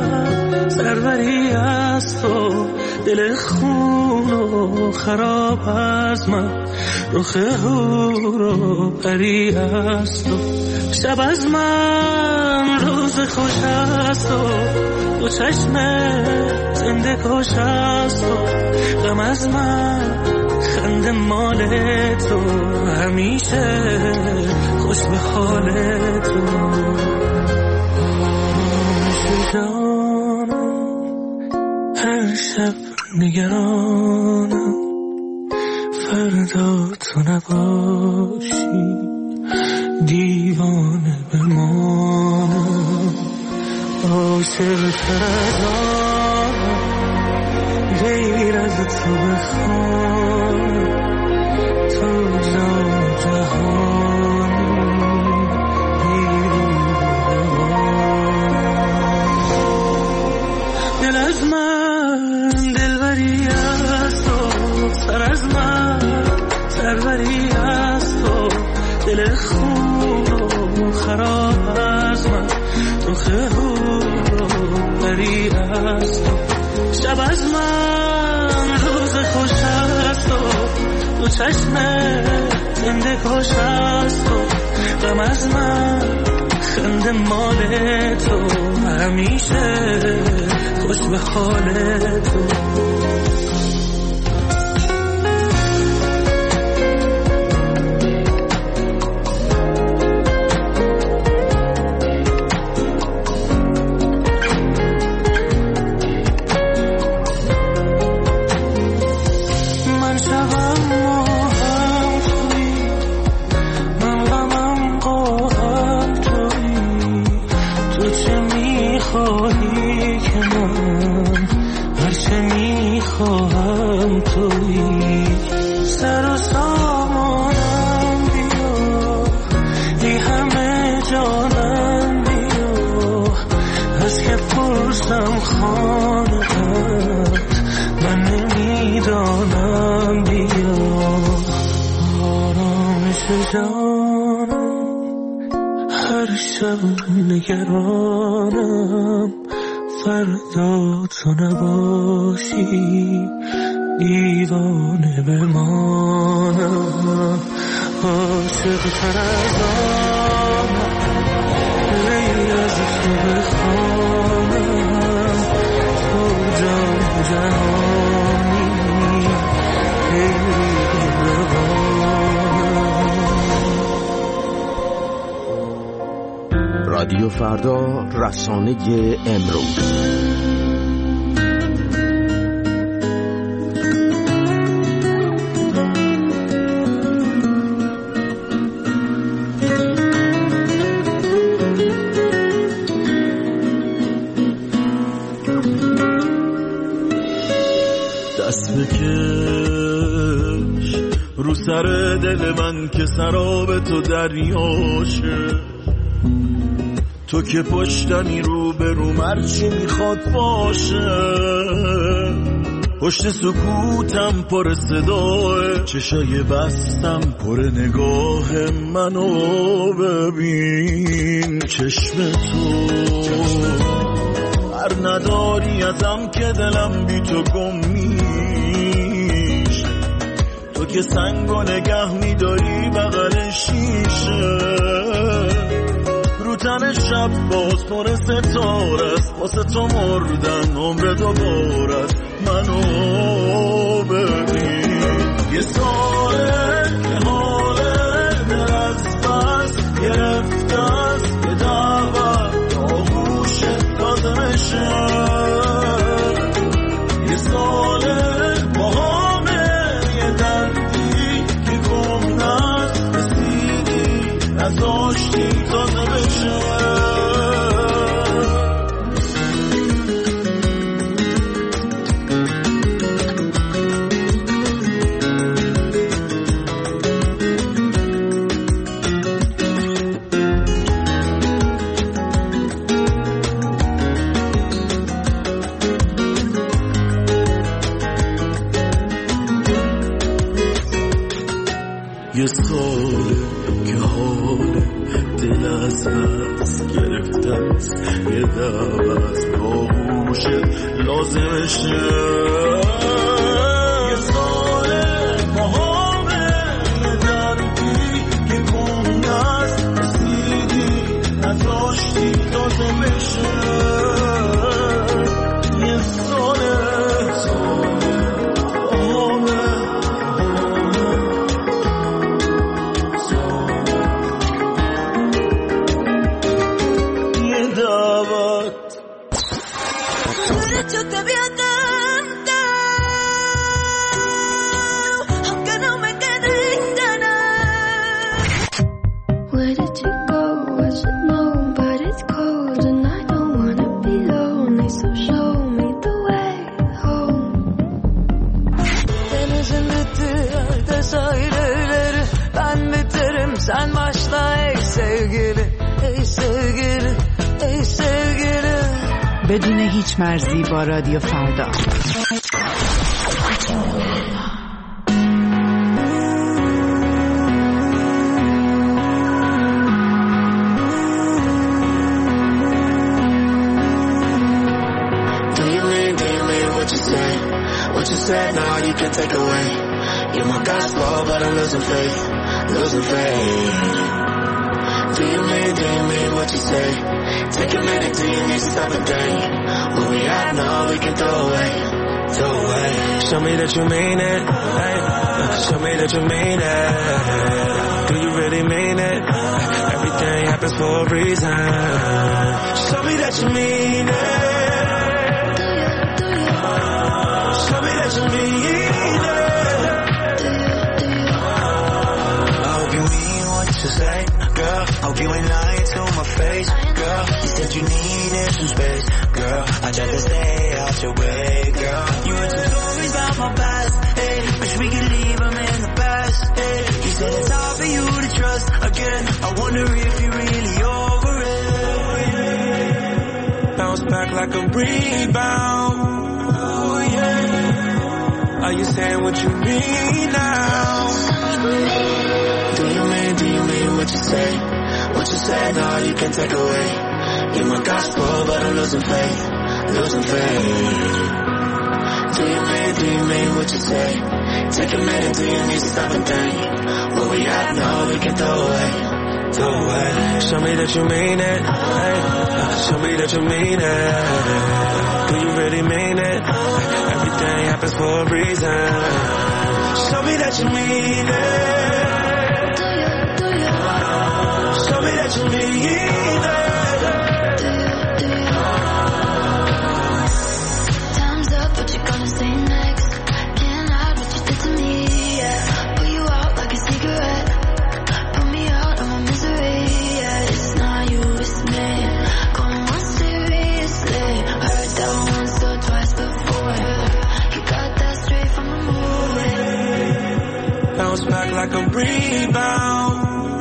سروری از تو، دل خون و خراب از من، رخ هور و پری از تو. شب از من روز خوش از تو، دو چشم زنده کش از تو. غم از من خنده مال تو، همیشه خوش به حال تو. جانم هر شب نگرانم، فردا تو نباشی دیوانه بمانم. عاشق تر از آنم غیر از تو بخوانم، تو جان جهانی دل از من دلبری از تو، سر از من سروری از تو. دل خون و خراب از من، رخ هور و پری از تو. شب از من روز خوش از تو، دو چشم زنده کش از تو. غم از من خنده مال تو، همیشه خوش به حال تو. نگرانم فردا تو نباشی دیوانه بمانم. عاشق تر از آنم غیر از تو بخوانم، تو جان جهانی رادیو فردا، رسانه امروز. دست بکش رو سر دل من که سراب تو دریاشه، تو که پشتمی رو به رو مرچی میخواد باشه. پشت سکوتم پر صداه، چشای بستم پر نگاه منو ببین. چشم تو هر نداری ازم که دلم بی تو گم میشه، تو که سنگو نگه میداری بغل شیشه. رو تن شب باز پر ستاره است، واسه تو مردن عمر دوباره است. منو ببین یه ساله که حاله دل از بس گرفته است، یه دعوت آغوش تازه بشه. یه ساله با همه یه دردی که گم نست، رسیدی نزاشتی تازه بشه. یه ساله که حال دل از بس گرفته است، یه دعوت با خوشت لازمشه یه ساله ماهامه یه دردی که کنده است رسیدی نذاشتی تازه بشه یه ساله sen başla ey sevgili, ey sevgili, ey sevgili. بدون هیچ مرزی با رادیو فردا. What you said now you can take away. You're my gospel but I'm losing faith. Losing faith. Do you mean what you say? Take a minute, do you need to stop and think? What we have now we can throw away. Throw away. Show me that you mean it. Hey, show me that you mean it. Do you really mean it? Everything happens for a reason. Show me that you mean it. Show me that you mean it. To say, girl, hope you ain't lying to my face, girl. You said you needed some space, girl. I tried to stay out your way, girl. You heard some stories about my past, hey. Wish we could leave them in the past, hey. You said it's hard for you to trust again. I wonder if you're really over it. Bounce back like a rebound. Oh yeah. Are you saying what you mean now? Do you mean what you say? What you said, all you can take away. You're my gospel, but I'm losing faith. Losing faith. Do you mean what you say? Take a minute, do you need to stop and think? What we have now, we can throw away. Throw away. Show me that you mean it. Hey, show me that you mean it. Do you really mean it? Everything happens for a reason. Show me that you mean it. Show me that you mean it. Time's up, what you gonna say next? Can't hide what you did to me, yeah. Put you out like a cigarette. Put me out of my misery, yeah. It's not you, it's me. Going on seriously. Heard that once or twice before. You got that straight from a movie. Bounce back like a rebound.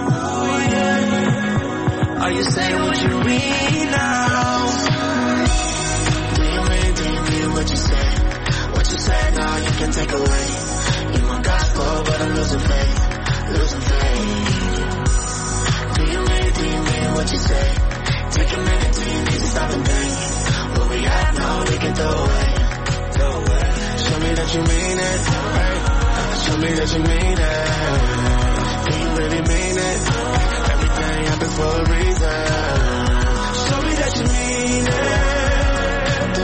Are you saying what you mean now? Do you mean what you say? What you said now you can take away. You're my gospel but I'm losing faith. Losing faith. Do you mean what you say? Take a minute, do you need to stop and think? What we have now we can throw away. Throw away. Show me that you mean it. Hey, show me that you mean it. Do you really mean it? Everything happens for a reason. Show me that you mean it.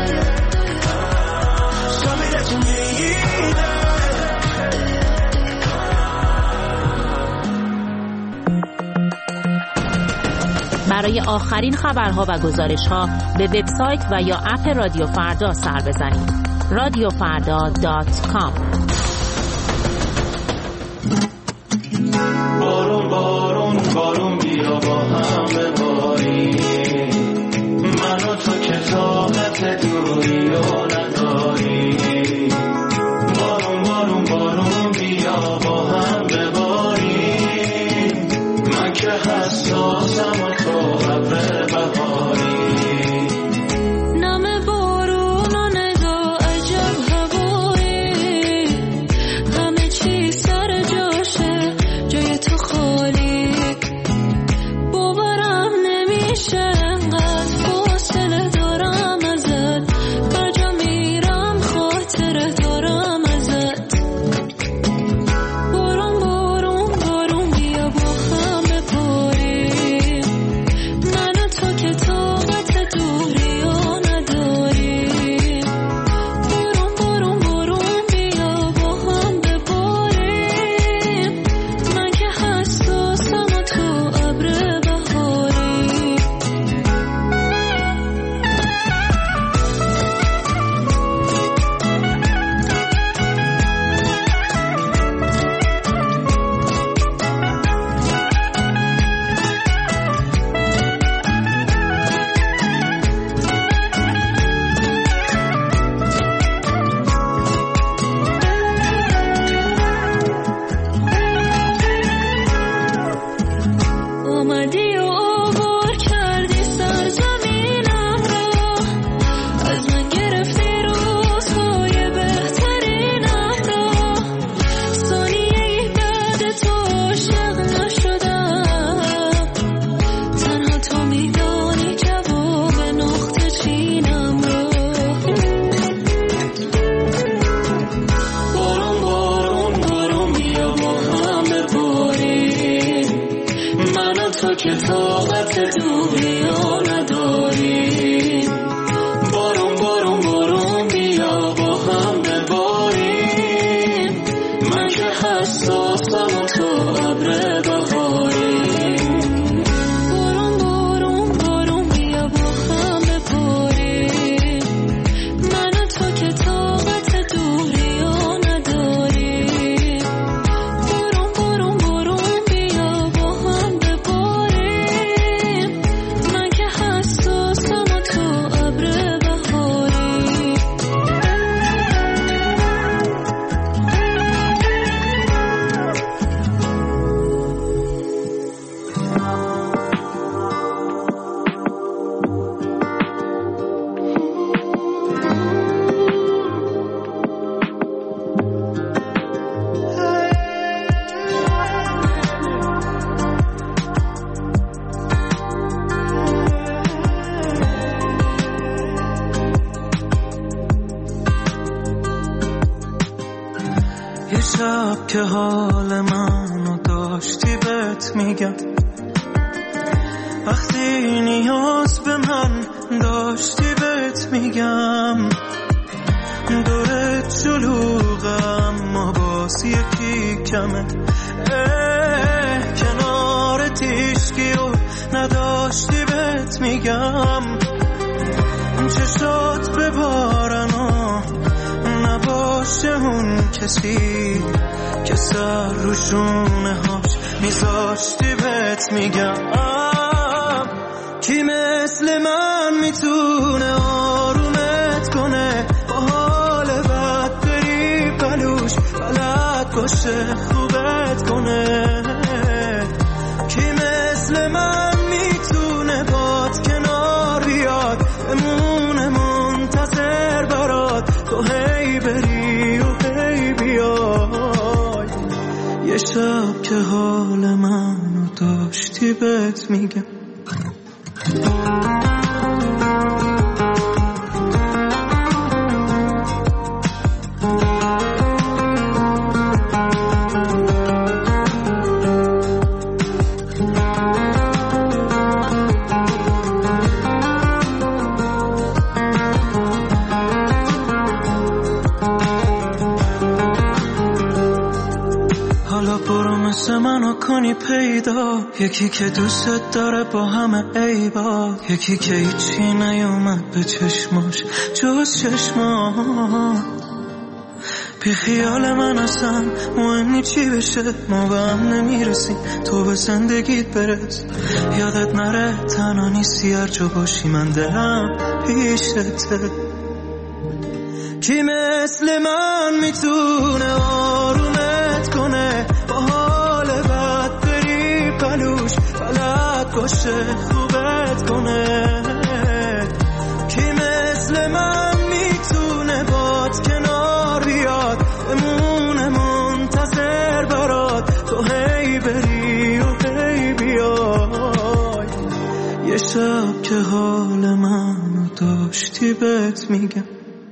Show me that you mean it. برای آخرین خبرها و گزارش‌ها به وبسایت و یا اپ رادیو فردا سر بزنید. radiofarda.com. بارون بارون بارون بیا با هم بباریم. من و تو که طاقت دوری و نداریم. بارون بارون بارون بیا با هم بباریم. من که حساسم و تو ابر بهاری. شب که حال منو داشتی بهت میگم، وقتی نیاز به من داشتی بهت میگم، دورت جلوغم اما باز یکی کمه، کنار تیشکی و نداشتی بهت میگم، چشات ببارن و نباشه اون کسی که سر رو شونه هاش میذاشتی بهت میگم، کی مثل من میتونه آرومت کنه، با حال بد بری پلوش بلد باشه خوبت کنه، کی مثل من میتونه باد کنار بیاد بمونه منتظر برات، تو هی بری و هی بیای، یه شب که حال منو داشتی بهت میگم. حالا برو مثل منو کنی پیدا، یکی که دوست داره با همه عیبا، یکی که هیچی نیومد به چشماش جز چشما، بی خیال من اصلا مهمی چی بشه، ما به هم نمیرسیم تو به زندگیت برس، یادت نره تنها نیستی هر جا باشی من دلم پیشته، کی مثل من میتونه آرومت کنه، با حال بد بری پلوش بلد باشه خوبت کنه، کی مثل من میتونه باد کنار بیاد بمونه منتظر برات، تو هی بری و هی بیای، یه شب که حال منو داشتی بهت میگم.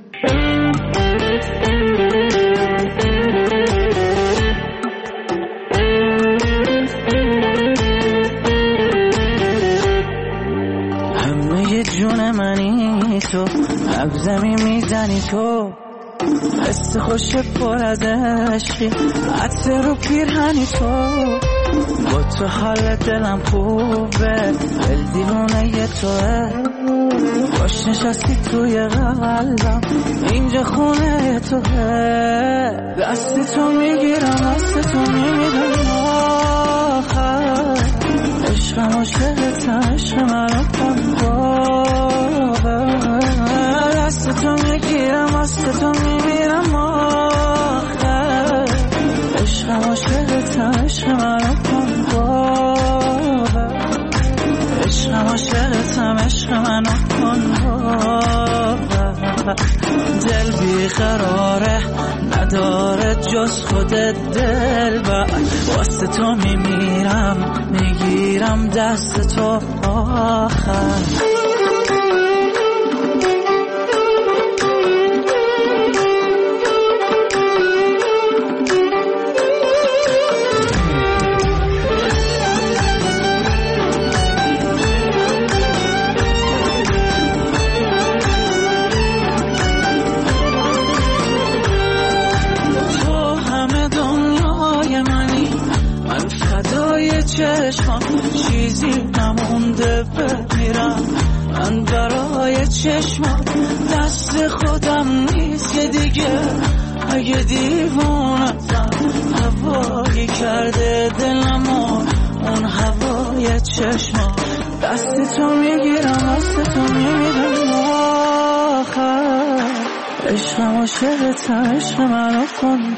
همه جون منی تو، لب زمین میزنی تو، حس خوش پر از عشقی، عطر رو پیرهنی تو، با تو حال دلم خوبه، دل دیوونه توه، باش نشستی توی قلبم اینجا خونه توه، دست تو میگیرم دست تو میمیرم آخر، عشقم عاشقتم عشق منو کن باور، دست تو میگیرم دست تو میمیرم آخر، عشقم عاشقتم عشق منو کن باور، عشقم عاشقتم عشق منو کن باور، دل بیقراره نداره جز خودت دلبر، واسه تو میمیرم میگیرم دست تو آخر. چشمم چیزی نمونده بمیرم، من برای چشمم دست خودم نیست که دیگه، اگه دیوونتم هوایی کرده دلمو اون هوای چشمم، دست تو میگیرم دست تو میمیرم آخر، عشقم عاشقتم عشق منو کن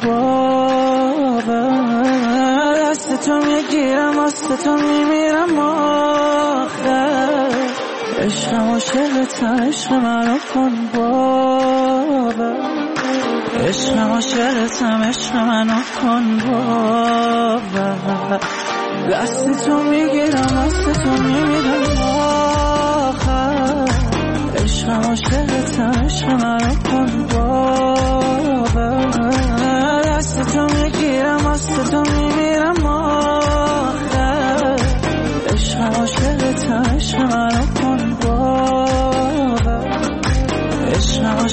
باور، دست تو میگیرم دست تو میمیرم آخر، عشقم عاشقتم عشق منو کن باور، عشقم عاشقتم عشق منو کن باور، دست تو میگیرم دست تو میمیرم آخر، عشقم عاشقتم عشق منو کن باور، دست تو میگیرم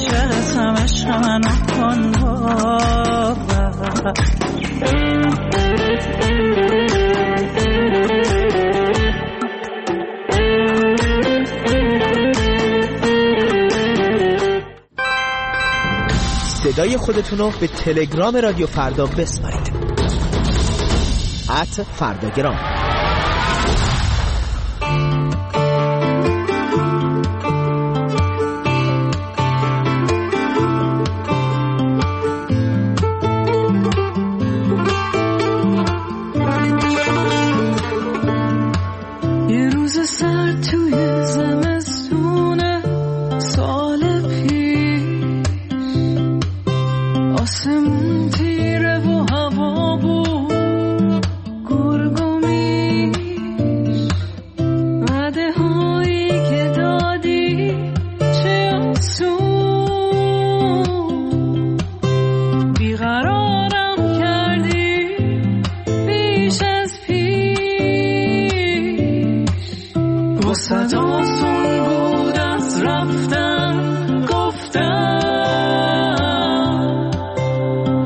عاشقتم عشق منو کن باور. صدای خودتون رو به تلگرام رادیو فردا بسپارید. @فرداگرام. یه روز سرد توی زمستونه سال پیش، آسمون تیره و هوا بود گرگ و میش، وعده هایی که دادی چه آسون، بیقرارم کردی بیش از پیش، واسه آسون بود از رفتن گفتم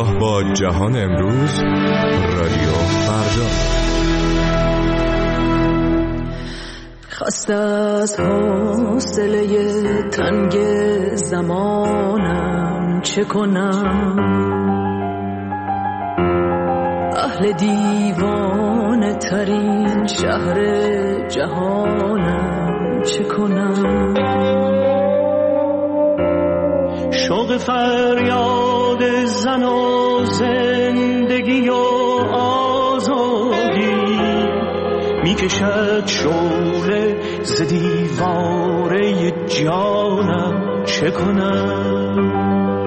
همراه با جهان امروز، رادیو فردا. خسته از حوصله تنگ زمانم چه کنم، اهل دیوانه ترین شهر جهانم چه کنم. شوق فریاد زن و زندگی و آزادی میکشد شعله ز دیواره جانم چه کنم.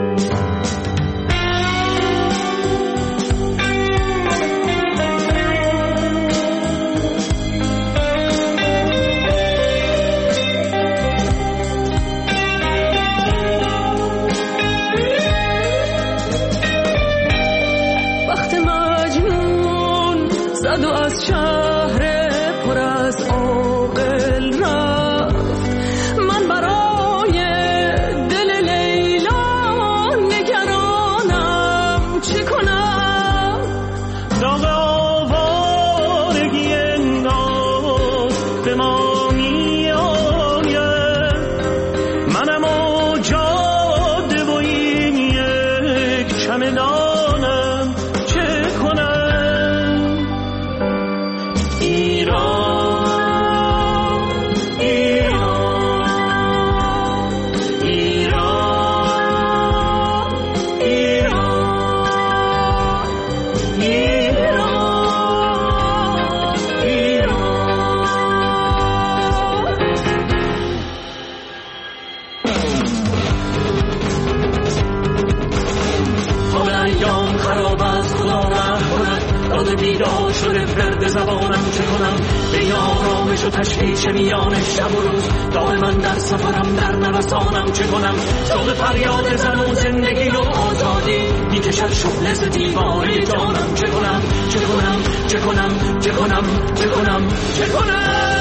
زبانم چه کنم به آرامش و تشویش میان شب و روز، دائما در سفرم در نوسانم چه کنم. صوت فریاد زن و زندگی و آزادی میکشد شعله ز دیواره جانم چه کنم، چه کنم، چه کنم، چه کنم، چه کنم، چه کنم.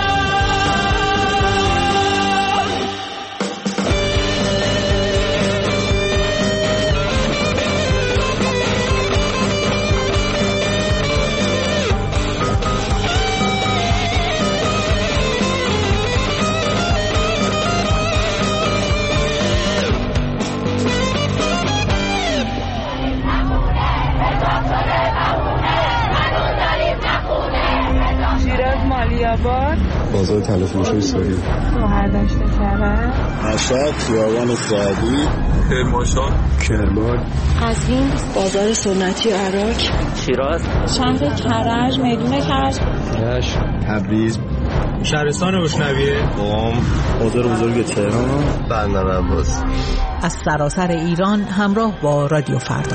بازار تلفروشی سوری، شهرداشت کرد، مشهد، خیابان سعدی، کرمانشاه، کرمان، قزوین، بازار سنتی عراق، شیراز، شهر کرج، میدون کرج، رشت، تبریز، شهرستان روشنویه، قم، بازار بزرگ تهران، بندر عباس. از سراسر ایران همراه با رادیو فردا.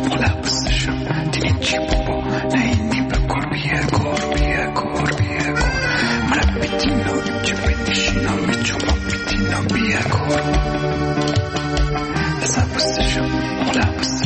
ملبسشم دیگه چی بابا نهینی بکر بیه من بیتینا چه بدیشینا میچوبا بیتینا بیه کار لبسشم ملبسشم